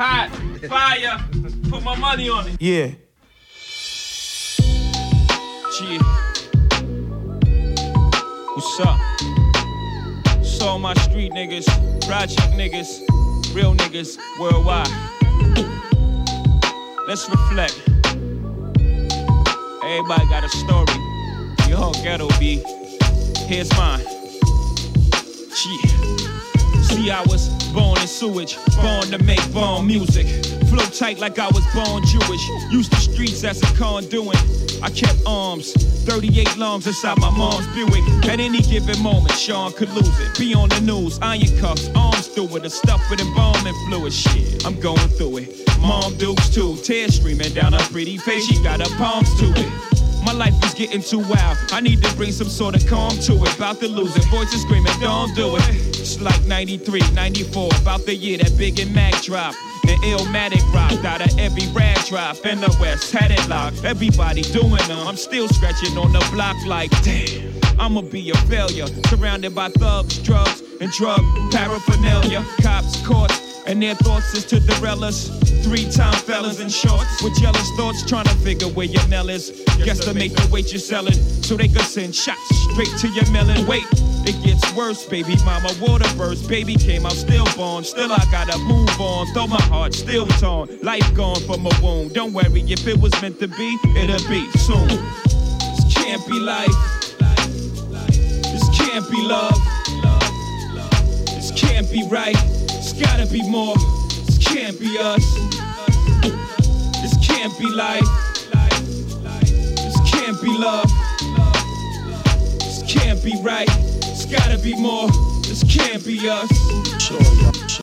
Hot, fire, put my money on it. Yeah. Gee. What's up? It's all my street niggas, project niggas, real niggas worldwide. Let's reflect. Everybody got a story. Your whole ghetto be. Here's mine. Gee. See, I was born in sewage, born to make bomb music. Flow tight like I was born Jewish. Used the streets as a conduit. I kept arms, 38 lungs inside my mom's Buick. At any given moment, Sean could lose it. Be on the news, iron cuffs, arms through it, a stuff with embalming fluid. Shit, I'm going through it. Mom dukes too, tears streaming down her pretty face. She got her palms to it. My life is getting too wild. I need to bring some sort of calm to it. About to lose it. Voices screaming, don't do it. It's like 93, 94. About the year that Big and Mac dropped. And Illmatic rocked out of every rag drop. In the West, had it locked. Everybody doing them. I'm still scratching on the block like, damn. I'ma be a failure. Surrounded by thugs, drugs, and drug paraphernalia. Cops, courts, and their thoughts is to the relics. 3-time fellas in shorts with jealous thoughts, trying to figure where your Nell is. Guess to make the weight you're selling, so they could send shots straight to your melon. Wait, it gets worse, baby mama, water burst. Baby came out stillborn, still I gotta move on. Though my heart still torn, life gone from a wound. Don't worry, if it was meant to be, it'll be soon. This can't be life. This can't be love. This can't be right. It's gotta be more. This can't be us. This can't be life. This can't be love. This can't be right. It's gotta be more. This can't be us.